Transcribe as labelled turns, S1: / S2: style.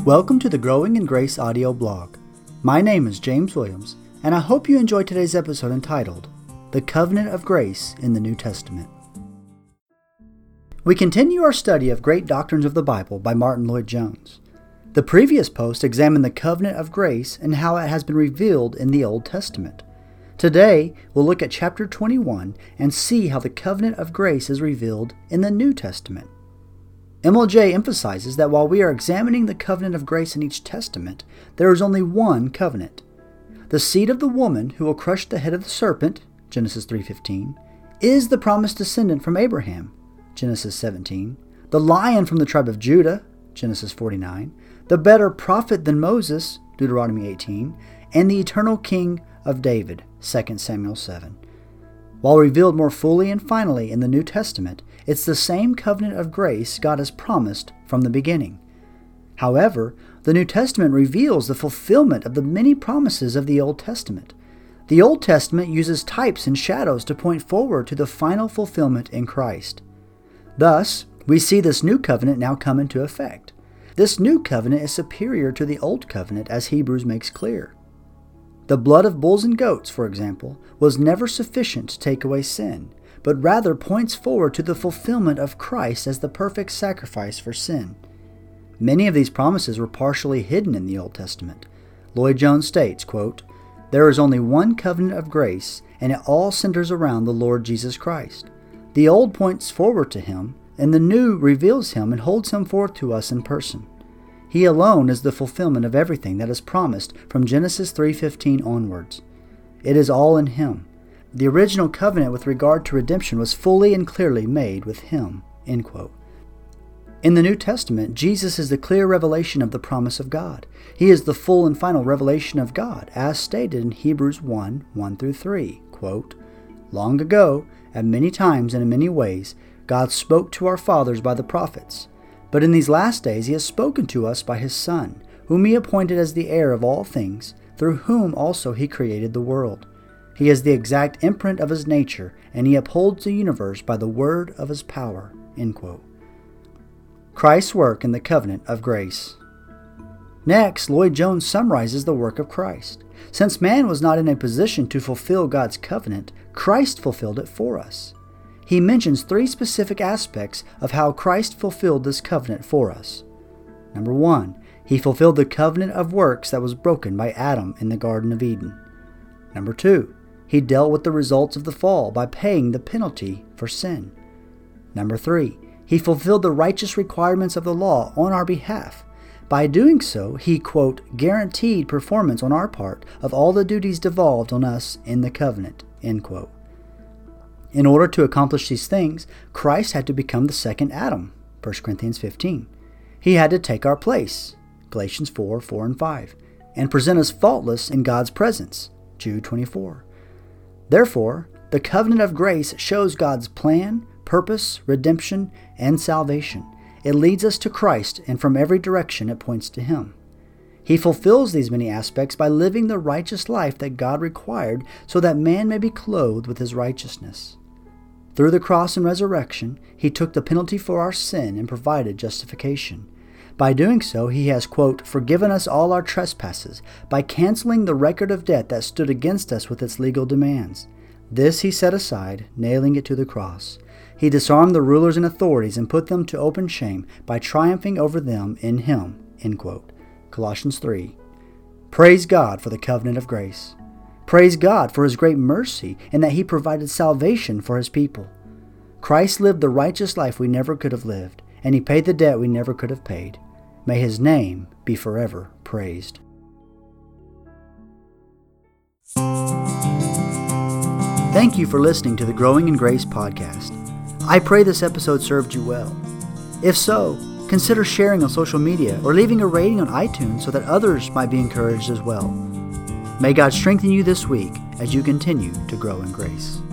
S1: Welcome to the Growing in Grace audio blog. My name is James Williams, and I hope you enjoyed today's episode entitled, The Covenant of Grace in the New Testament. We continue our study of Great Doctrines of the Bible by Martin Lloyd-Jones. The previous post examined the covenant of grace and how it has been revealed in the Old Testament. Today, we'll look at chapter 21 and see how the covenant of grace is revealed in the New Testament. MLJ emphasizes that while we are examining the covenant of grace in each testament, there is only one covenant. The seed of the woman who will crush the head of the serpent, Genesis 3:15, is the promised descendant from Abraham, Genesis 17, the lion from the tribe of Judah, Genesis 49, the better prophet than Moses, Deuteronomy 18, and the eternal king of David, 2 Samuel 7. While revealed more fully and finally in the New Testament, it's the same covenant of grace God has promised from the beginning. However, the New Testament reveals the fulfillment of the many promises of the Old Testament. The Old Testament uses types and shadows to point forward to the final fulfillment in Christ. Thus, we see this new covenant now come into effect. This new covenant is superior to the Old Covenant, as Hebrews makes clear. The blood of bulls and goats, for example, was never sufficient to take away sin, but rather points forward to the fulfillment of Christ as the perfect sacrifice for sin. Many of these promises were partially hidden in the Old Testament. Lloyd-Jones states, quote, "There is only one covenant of grace, and it all centers around the Lord Jesus Christ. The Old points forward to Him, and the New reveals Him and holds Him forth to us in person. He alone is the fulfillment of everything that is promised from Genesis 3:15 onwards. It is all in Him. The original covenant with regard to redemption was fully and clearly made with Him." End quote. In the New Testament, Jesus is the clear revelation of the promise of God. He is the full and final revelation of God, as stated in Hebrews 1:1-3, quote, "Long ago, at many times and in many ways, God spoke to our fathers by the prophets. But in these last days He has spoken to us by His Son, whom He appointed as the heir of all things, through whom also He created the world. He is the exact imprint of His nature, and He upholds the universe by the word of His power." End quote. Christ's work in the covenant of grace. Next, Lloyd-Jones summarizes the work of Christ. Since man was not in a position to fulfill God's covenant, Christ fulfilled it for us. He mentions three specific aspects of how Christ fulfilled this covenant for us. Number 1, He fulfilled the covenant of works that was broken by Adam in the Garden of Eden. Number 2, He dealt with the results of the fall by paying the penalty for sin. Number 3, He fulfilled the righteous requirements of the law on our behalf. By doing so, He, quote, "guaranteed performance on our part of all the duties devolved on us in the covenant," end quote. In order to accomplish these things, Christ had to become the second Adam, 1 Corinthians 15. He had to take our place, Galatians 4:4-5, and present us faultless in God's presence, Jude 24. Therefore, the covenant of grace shows God's plan, purpose, redemption, and salvation. It leads us to Christ, and from every direction it points to Him. He fulfills these many aspects by living the righteous life that God required so that man may be clothed with His righteousness. Through the cross and resurrection, He took the penalty for our sin and provided justification. By doing so, He has, quote, "forgiven us all our trespasses by canceling the record of debt that stood against us with its legal demands. This He set aside, nailing it to the cross. He disarmed the rulers and authorities and put them to open shame by triumphing over them in Him." End quote. Colossians 3. Praise God for the covenant of grace. Praise God for His great mercy and that He provided salvation for His people. Christ lived the righteous life we never could have lived, and He paid the debt we never could have paid. May His name be forever praised. Thank you for listening to the Growing in Grace podcast. I pray this episode served you well. If so, consider sharing on social media or leaving a rating on iTunes so that others might be encouraged as well. May God strengthen you this week as you continue to grow in grace.